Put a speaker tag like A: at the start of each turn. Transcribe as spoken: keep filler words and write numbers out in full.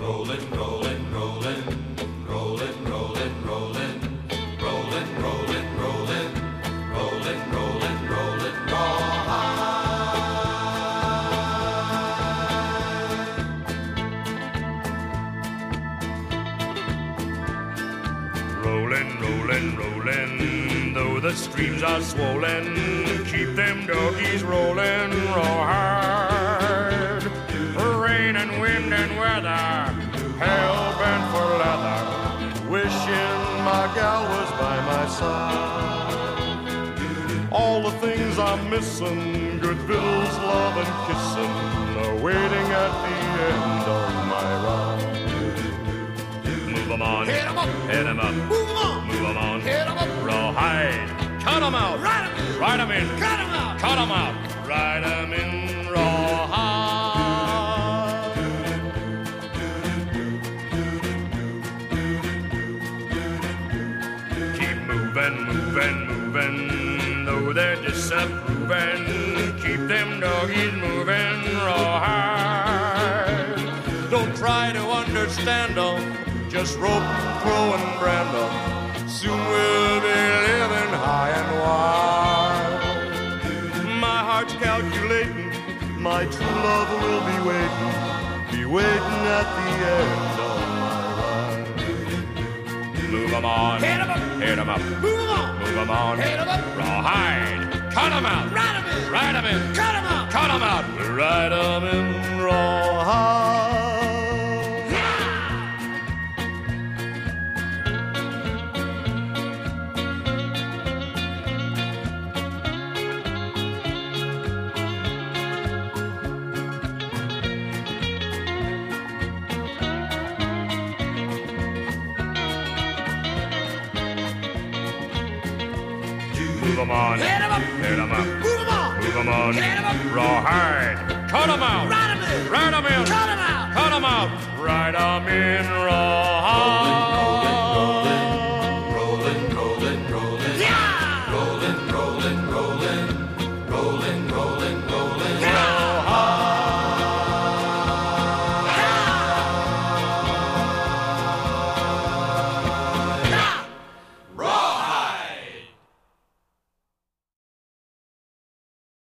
A: Rollin', rollin', rollin', rollin', rollin', rollin', rollin', rollin', rollin', rollin', rollin', rollin', rawhide. Rollin', rollin', rollin', though the streams are swollen, keep them doggies rollin' rawhide. Rain and wind and weather, hell-bent for leather, wishing my gal was by my side. All the things I'm missing, good victuals, love and kissing, are waiting at the end of my ride. Move 'em on, hit 'em up, hit 'em up, move 'em on, move 'em on, hit 'em up, rawhide, cut 'em out, ride 'em in, ride 'em in, cut 'em out, cut 'em out, ride 'em in rawhide. Moving, moving, moving, though they're disapproving, keep them doggies moving rawhide. Don't try to understand them, just rope, throw, and brand them. Soon we'll be living high and wide. My heart's calculating, my true love will be waiting, be waiting at the end of my ride. Move 'em on, hit 'em up, hit 'em up, move 'em on, move 'em on, hit 'em up, rawhide, cut 'em out, ride 'em in, ride 'em in, cut 'em out, cut 'em out, ride 'em in rawhide. Move 'em on, hit 'em up, hit 'em up, move 'em on, move 'em on, hit 'em up, rawhide, cut 'em out, ride 'em in, ride 'em in, cut 'em out, cut 'em out, ride 'em in rawhide.